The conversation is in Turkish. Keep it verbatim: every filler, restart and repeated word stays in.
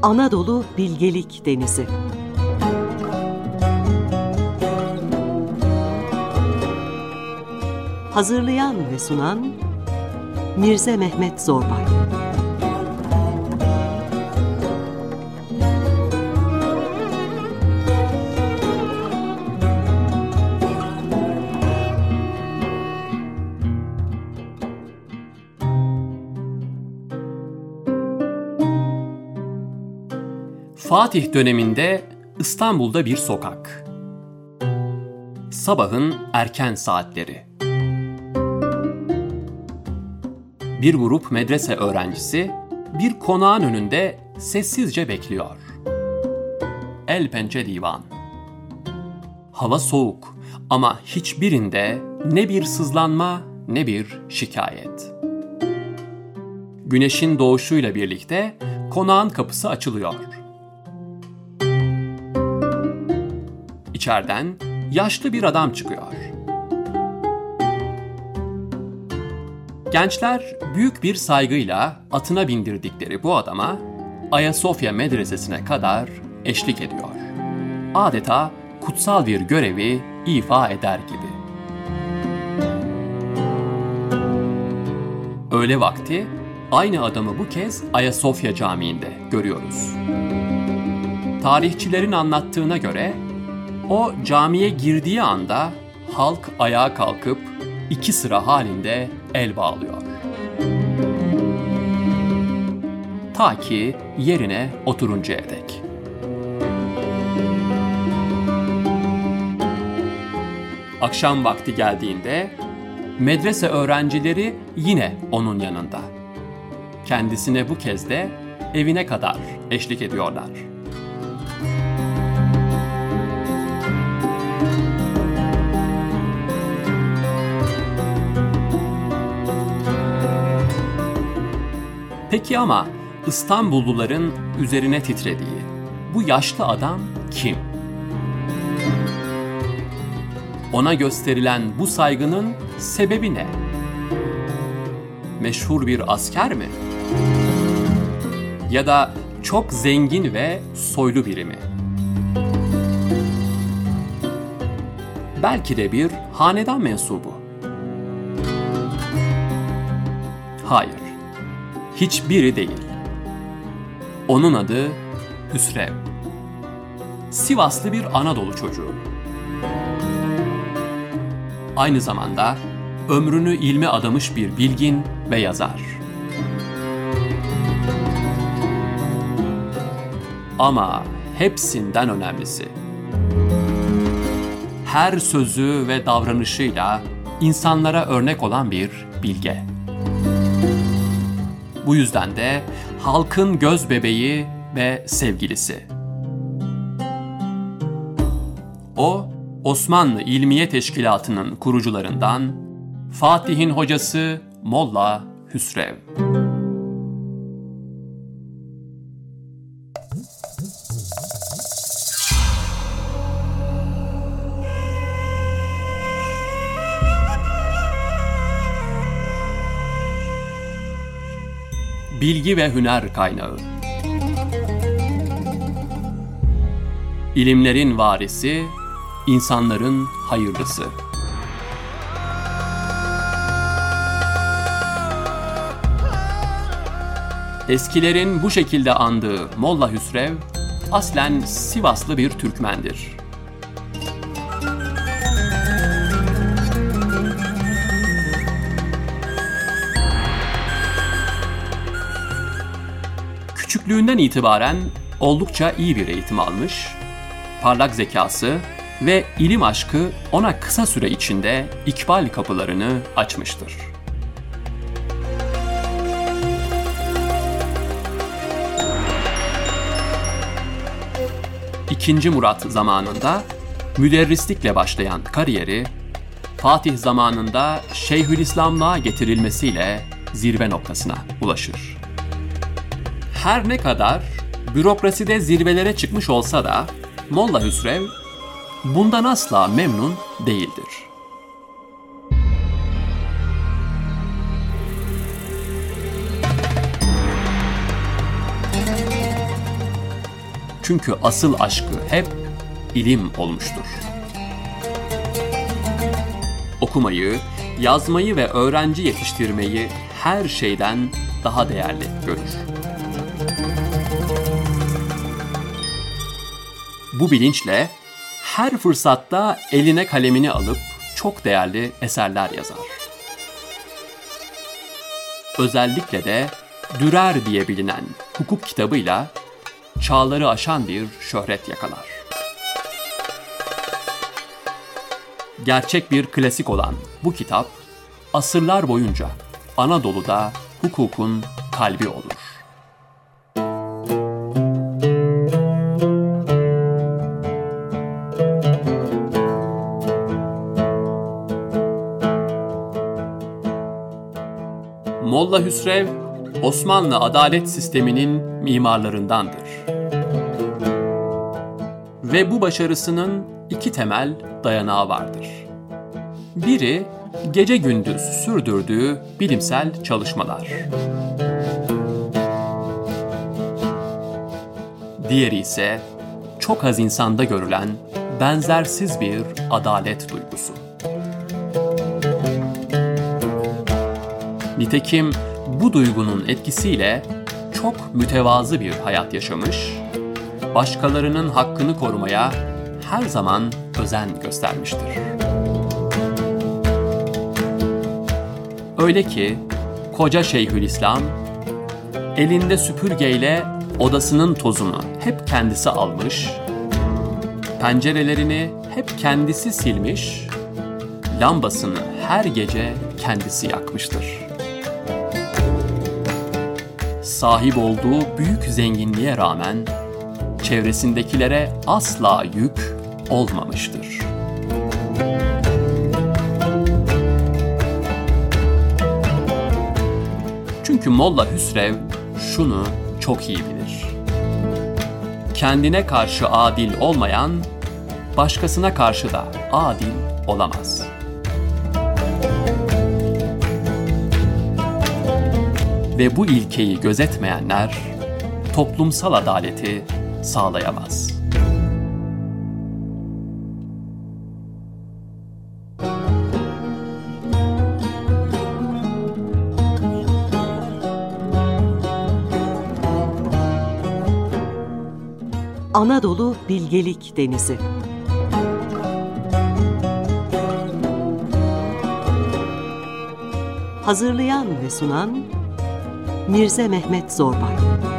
Anadolu Bilgelik Denizi. Hazırlayan ve sunan Mirze Mehmet Zorbay. Fatih döneminde İstanbul'da bir sokak. Sabahın erken saatleri. Bir grup medrese öğrencisi bir konağın önünde sessizce bekliyor. El pençe divan. Hava soğuk ama hiçbirinde ne bir sızlanma ne bir şikayet. Güneşin doğuşuyla birlikte konağın kapısı açılıyor. İçeriden yaşlı bir adam çıkıyor. Gençler büyük bir saygıyla atına bindirdikleri bu adama Ayasofya Medresesi'ne kadar eşlik ediyor. Adeta kutsal bir görevi ifa eder gibi. Öğle vakti aynı adamı bu kez Ayasofya Camii'nde görüyoruz. Tarihçilerin anlattığına göre o camiye girdiği anda halk ayağa kalkıp iki sıra halinde el bağlıyor. Ta ki yerine oturuncaya dek. Akşam vakti geldiğinde medrese öğrencileri yine onun yanında. Kendisine bu kez de evine kadar eşlik ediyorlar. Peki ama İstanbulluların üzerine titrediği bu yaşlı adam kim? Ona gösterilen bu saygının sebebi ne? Meşhur bir asker mi? Ya da çok zengin ve soylu biri mi? Belki de bir hanedan mensubu. Hayır. Hiçbiri değil. Onun adı Hüsrev. Sivaslı bir Anadolu çocuğu. Aynı zamanda ömrünü ilme adamış bir bilgin ve yazar. Ama hepsinden önemlisi, her sözü ve davranışıyla insanlara örnek olan bir bilge. Bu yüzden de halkın göz bebeği ve sevgilisi. O, Osmanlı İlmiye Teşkilatı'nın kurucularından Fatih'in hocası Molla Hüsrev. Bilgi ve hüner kaynağı. İlimlerin varisi, insanların hayırlısı. Eskilerin bu şekilde andığı Molla Hüsrev, aslen Sivaslı bir Türkmendir. Küçüklüğünden itibaren oldukça iyi bir eğitim almış, parlak zekası ve ilim aşkı ona kısa süre içinde ikbal kapılarını açmıştır. İkinci Murat zamanında müderrislikle başlayan kariyeri, Fatih zamanında Şeyhülislamlığa getirilmesiyle zirve noktasına ulaşır. Her ne kadar bürokraside zirvelere çıkmış olsa da Molla Hüsrev bundan asla memnun değildir. Çünkü asıl aşkı hep ilim olmuştur. Okumayı, yazmayı ve öğrenci yetiştirmeyi her şeyden daha değerli görür. Bu bilinçle her fırsatta eline kalemini alıp çok değerli eserler yazar. Özellikle de Dürer diye bilinen hukuk kitabıyla çağları aşan bir şöhret yakalar. Gerçek bir klasik olan bu kitap, asırlar boyunca Anadolu'da hukukun kalbi olur. Molla Hüsrev, Osmanlı adalet sisteminin mimarlarındandır. Ve bu başarısının iki temel dayanağı vardır. Biri, gece gündüz sürdürdüğü bilimsel çalışmalar. Diğeri ise çok az insanda görülen benzersiz bir adalet duygusu. Nitekim bu duygunun etkisiyle çok mütevazı bir hayat yaşamış, başkalarının hakkını korumaya her zaman özen göstermiştir. Öyle ki koca Şeyhülislam elinde süpürgeyle odasının tozunu hep kendisi almış, pencerelerini hep kendisi silmiş, lambasını her gece kendisi yakmıştır. Sahip olduğu büyük zenginliğe rağmen çevresindekilere asla yük olmamıştır. Çünkü Molla Hüsrev şunu çok iyi bilir. Kendine karşı adil olmayan, başkasına karşı da adil olamaz. Ve bu ilkeyi gözetmeyenler toplumsal adaleti sağlayamaz. Anadolu Bilgelik Denizi. Hazırlayan ve sunan Mirze Mehmet Zorbay.